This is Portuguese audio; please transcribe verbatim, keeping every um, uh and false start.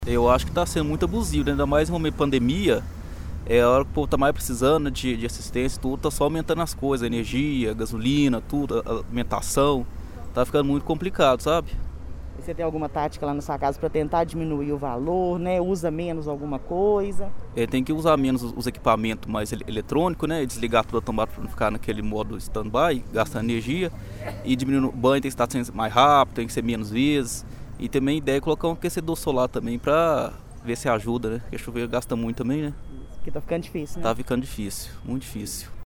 Eu acho que está sendo muito abusivo, né? Ainda mais em momento de pandemia, é a hora que o povo está mais precisando de, de assistência, tudo, está só aumentando as coisas, energia, gasolina, tudo, a alimentação, tá ficando muito complicado, sabe? E você tem alguma tática lá na sua casa para tentar diminuir o valor, né? Usa menos alguma coisa? É, tem que usar menos os equipamentos mais eletrônicos, né? Desligar toda a tomada para não ficar naquele modo stand-by, gastando energia. E diminuir o banho, tem que estar sendo mais rápido, tem que ser menos vezes. E também a ideia é colocar um aquecedor solar também para ver se ajuda, né? Porque chuveiro gasta muito também, né? Que tá ficando difícil, né? Tá ficando difícil, muito difícil.